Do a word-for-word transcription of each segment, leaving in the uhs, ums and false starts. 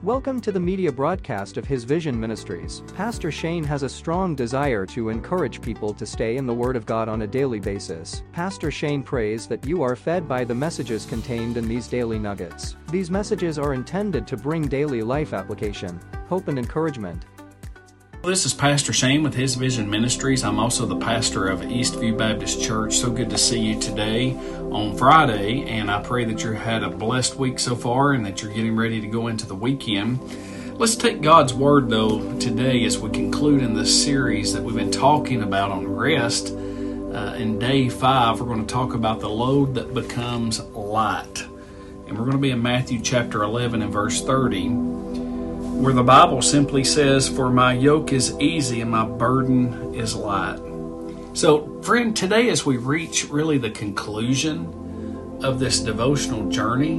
Welcome to the media broadcast of His Vision Ministries. Pastor Shane has a strong desire to encourage people to stay in the Word of God on a daily basis. Pastor Shane prays that you are fed by the messages contained in these daily nuggets. These messages are intended to bring daily life application, hope, and encouragement. This is Pastor Shane with His Vision Ministries. I'm also the pastor of Eastview Baptist Church. So good to see you today on Friday, and I pray that you've had a blessed week so far and that you're getting ready to go into the weekend. Let's take God's Word, though, today as we conclude in this series that we've been talking about on rest. Uh, in day five, we're going to talk about the load that becomes light. And we're going to be in Matthew chapter eleven and verse thirty. Where the Bible simply says, "For my yoke is easy and my burden is light." So, friend, today as we reach really the conclusion of this devotional journey,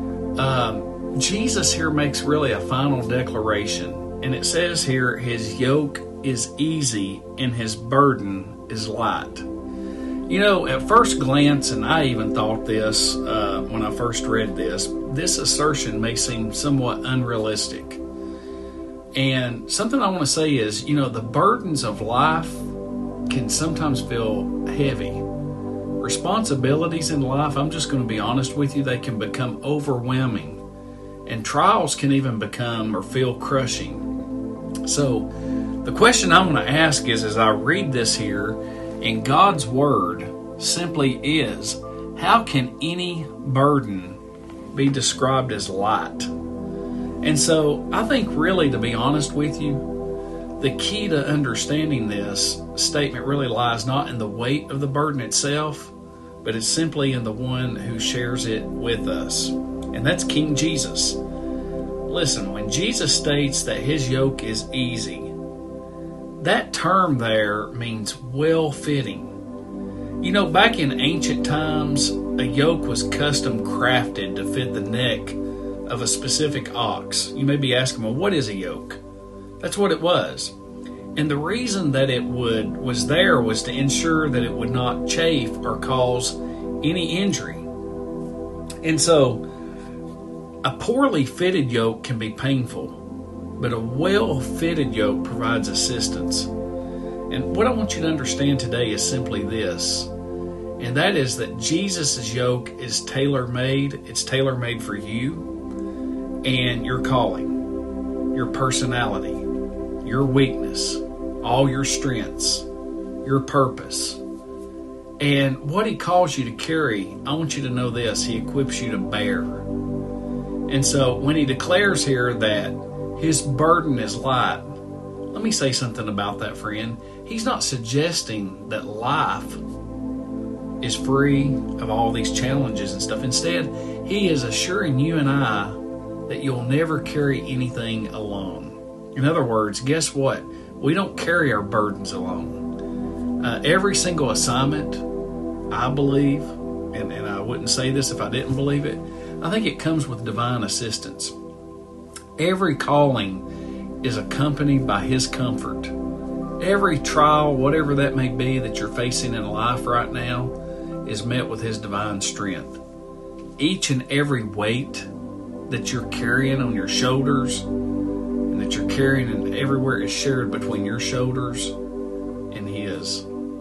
um, Jesus here makes really a final declaration. And it says here, His yoke is easy and His burden is light. You know, at first glance, and I even thought this uh, when I first read this, this assertion may seem somewhat unrealistic. And something I want to say is, you know, the burdens of life can sometimes feel heavy. Responsibilities in life, I'm just going to be honest with you, they can become overwhelming. And trials can even become or feel crushing. So the question I want to ask is, as I read this here, in God's Word simply is, how can any burden be described as light? And so I think really, to be honest with you, the key to understanding this statement really lies not in the weight of the burden itself, but it's simply in the one who shares it with us. And that's King Jesus. Listen, when Jesus states that His yoke is easy, that term there means well-fitting. You know, back in ancient times, a yoke was custom crafted to fit the neck of a specific ox. You may be asking, well, what is a yoke? That's what it was. And the reason that it would was there was to ensure that it would not chafe or cause any injury. And so a poorly fitted yoke can be painful, but a well-fitted yoke provides assistance. And what I want you to understand today is simply this, and that is that Jesus' yoke is tailor-made. It's tailor-made for you and your calling, your personality, your weakness, all your strengths, your purpose. And what He calls you to carry, I want you to know this, He equips you to bear. And so when He declares here that His burden is light, let me say something about that, friend. He's not suggesting that life is free of all these challenges and stuff. Instead, He is assuring you and I that you'll never carry anything alone. In other words, guess what? We don't carry our burdens alone. Uh, every single assignment, I believe, and, and I wouldn't say this if I didn't believe it, I think it comes with divine assistance. Every calling is accompanied by His comfort. Every trial, whatever that may be that you're facing in life right now, is met with His divine strength. Each and every weight that you're carrying on your shoulders and that you're carrying and everywhere is shared between your shoulders and His.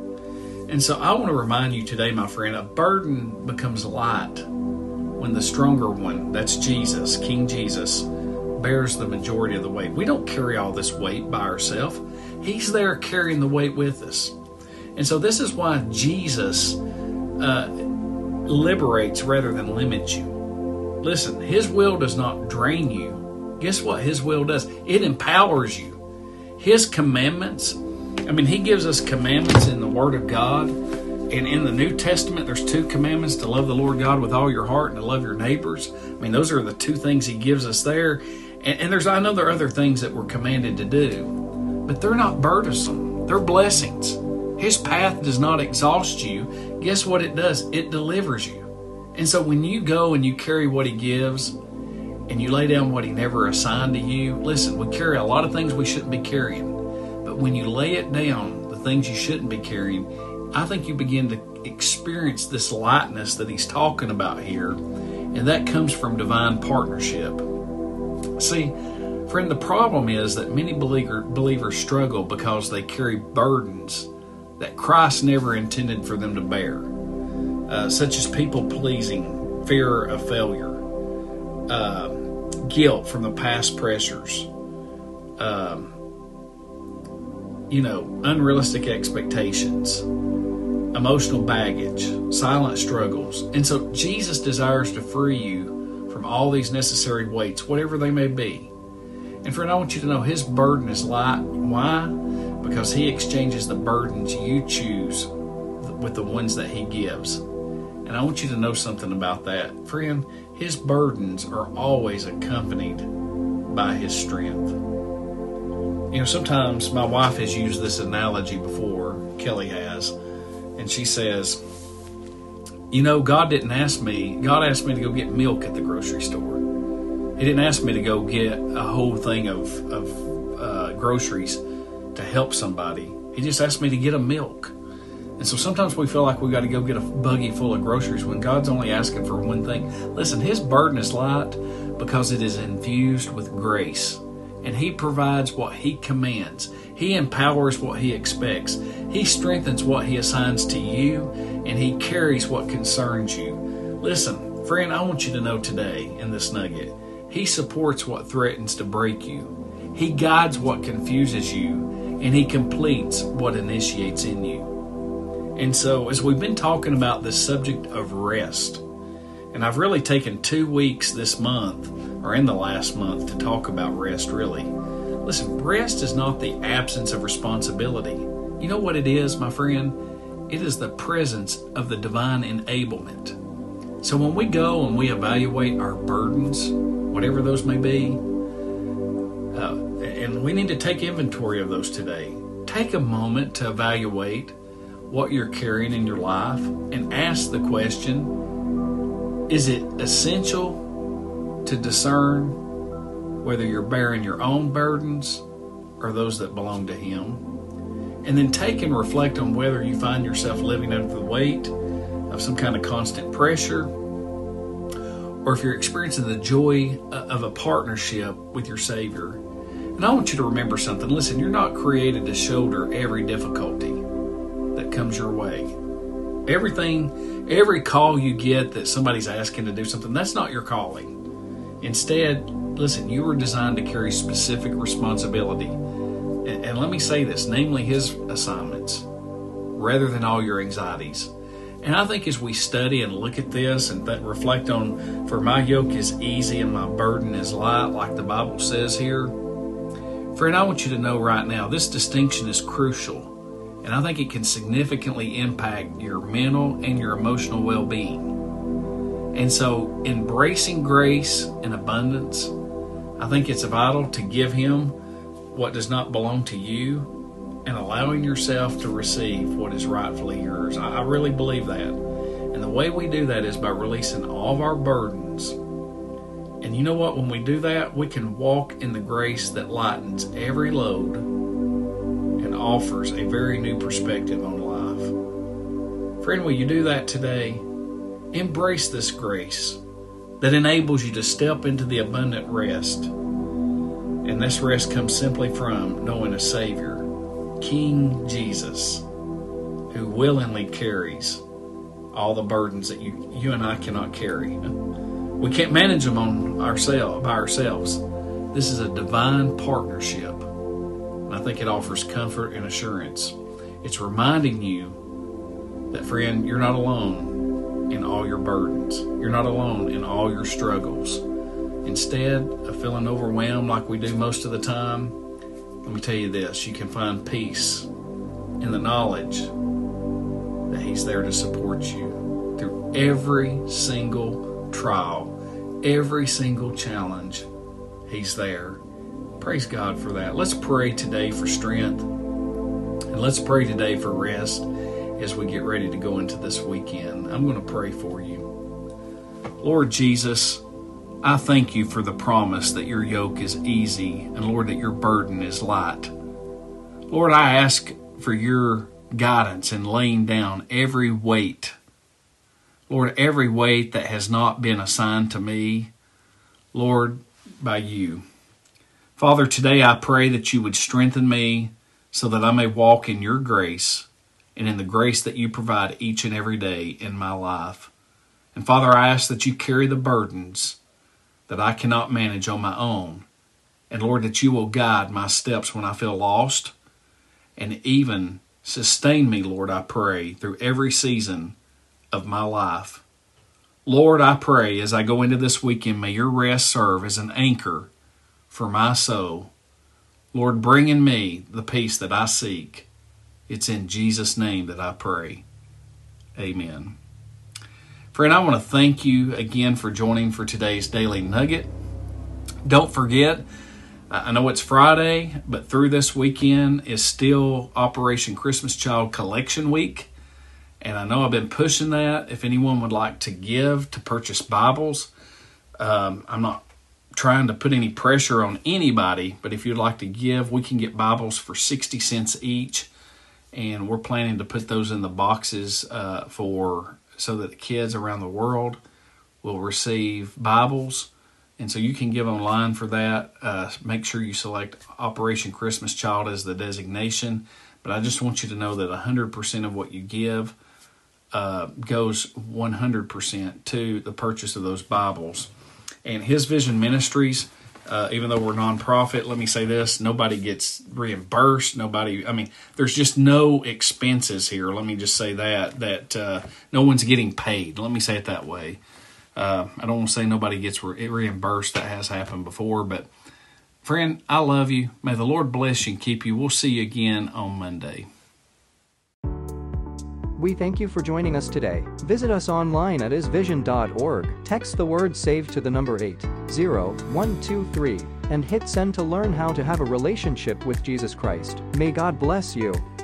And so I want to remind you today, my friend, a burden becomes light when the stronger one, that's Jesus, King Jesus, bears the majority of the weight. We don't carry all this weight by ourselves. He's there carrying the weight with us. And so this is why Jesus uh, liberates rather than limits you. Listen, His will does not drain you. Guess what His will does? It empowers you. His commandments, I mean, He gives us commandments in the Word of God. And in the New Testament, there's two commandments: to love the Lord God with all your heart and to love your neighbors. I mean, those are the two things He gives us there. And, and there's, I know there are other things that we're commanded to do, but they're not burdensome. They're blessings. His path does not exhaust you. Guess what it does? It delivers you. And so when you go and you carry what He gives and you lay down what He never assigned to you, listen, we carry a lot of things we shouldn't be carrying. But when you lay it down, the things you shouldn't be carrying, I think you begin to experience this lightness that He's talking about here. And that comes from divine partnership. See, friend, the problem is that many believer, believers struggle because they carry burdens that Christ never intended for them to bear, uh, such as people-pleasing, fear of failure, uh, guilt from the past pressures, um, you know, unrealistic expectations, emotional baggage, silent struggles. And so Jesus desires to free you from all these necessary weights, whatever they may be. And friend, I want you to know His burden is light. Why? Because He exchanges the burdens you choose with the ones that He gives. And I want you to know something about that. Friend, His burdens are always accompanied by His strength. You know, sometimes my wife has used this analogy before, Kelly has, and she says, you know, God didn't ask me, God asked me to go get milk at the grocery store. He didn't ask me to go get a whole thing of, of uh, groceries to help somebody. He just asked me to get a milk. And so sometimes we feel like we've got to go get a buggy full of groceries when God's only asking for one thing. Listen, His burden is light because it is infused with grace. And He provides what He commands. He empowers what He expects. He strengthens what He assigns to you, and He carries what concerns you. Listen, friend, I want you to know today in this nugget, He supports what threatens to break you. He guides what confuses you, and He completes what initiates in you. And so, as we've been talking about this subject of rest, and I've really taken two weeks this month, or in the last month, to talk about rest, really. Listen, rest is not the absence of responsibility. You know what it is, my friend? It is the presence of the divine enablement. So when we go and we evaluate our burdens, whatever those may be, uh, and we need to take inventory of those today. Take a moment to evaluate what you're carrying in your life and ask the question, is it essential to discern whether you're bearing your own burdens or those that belong to Him? And then take and reflect on whether you find yourself living under the weight of some kind of constant pressure, or if you're experiencing the joy of a partnership with your Savior. And I want you to remember something. Listen, you're not created to shoulder every difficulty that comes your way. Everything, every call you get that somebody's asking to do something, that's not your calling. Instead, listen, you were designed to carry specific responsibility. And, and let me say this, namely His assignments, rather than all your anxieties. And I think as we study and look at this and th- reflect on, for my yoke is easy and my burden is light, like the Bible says here, friend, I want you to know right now, this distinction is crucial. And I think it can significantly impact your mental and your emotional well-being. And so embracing grace and abundance, I think it's vital to give Him what does not belong to you and allowing yourself to receive what is rightfully yours. I really believe that. And the way we do that is by releasing all of our burdens. And you know what? When we do that, we can walk in the grace that lightens every load and offers a very new perspective on life. Friend, will you do that today? Embrace this grace that enables you to step into the abundant rest. And this rest comes simply from knowing a Savior, King Jesus, who willingly carries all the burdens that you, you and I cannot carry. We can't manage them on ourselves, by ourselves. This is a divine partnership. And I think it offers comfort and assurance. It's reminding you that, friend, you're not alone in all your burdens. You're not alone in all your struggles. Instead of feeling overwhelmed like we do most of the time, let me tell you this, you can find peace in the knowledge that He's there to support you through every single trial, every single challenge. He's there. Praise God for that. Let's pray today for strength, and let's pray today for rest as we get ready to go into this weekend. I'm going to pray for you. Lord Jesus, I thank You for the promise that Your yoke is easy, and Lord, that Your burden is light. Lord, I ask for Your guidance in laying down every weight. Lord, every weight that has not been assigned to me, Lord, by You. Father, today I pray that you would strengthen me so that I may walk in your grace and in the grace that you provide each and every day in my life. And Father, I ask that you carry the burdens that I cannot manage on my own. And Lord, that you will guide my steps when I feel lost, and even sustain me, Lord, I pray, through every season of my life. Lord, I pray as I go into this weekend, may your rest serve as an anchor for my soul. Lord, bring in me the peace that I seek. It's in Jesus' name that I pray. Amen. Friend, I want to thank you again for joining for today's Daily Nugget. Don't forget, I know it's Friday, but through this weekend is still Operation Christmas Child Collection Week. And I know I've been pushing that. If anyone would like to give to purchase Bibles, um, I'm not trying to put any pressure on anybody, but if you'd like to give, we can get Bibles for sixty cents each. And we're planning to put those in the boxes uh, for so that the kids around the world will receive Bibles. And so you can give online for that. Uh, make sure you select Operation Christmas Child as the designation. But I just want you to know that one hundred percent of what you give uh, goes one hundred percent to the purchase of those Bibles. And His Vision Ministries, uh, even though we're nonprofit, let me say this, nobody gets reimbursed. Nobody, I mean, there's just no expenses here. Let me just say that, that uh, no one's getting paid. Let me say it that way. Uh, I don't want to say nobody gets re- reimbursed. That has happened before. But, friend, I love you. May the Lord bless you and keep you. We'll see you again on Monday. We thank you for joining us today. Visit us online at is vision dot org. Text the word SAVE to the number eight zero one two three and hit send to learn how to have a relationship with Jesus Christ. May God bless you.